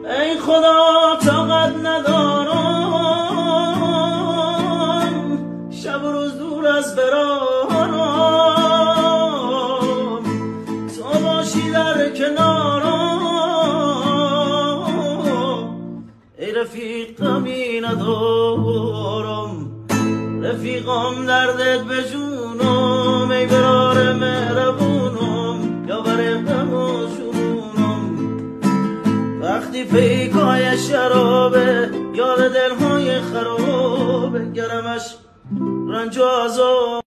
ای خدا طاقت ندارم شب و روز دور از برارم، تو باشی در کنارم. ای رفیق غمی ندارم، رفیقم دردت به جونم، ای برار مهربونم یا بر غم و جنونم. وقتی پیکای شرابه یاد دلهای خرابه، گرمش رنج و عذاب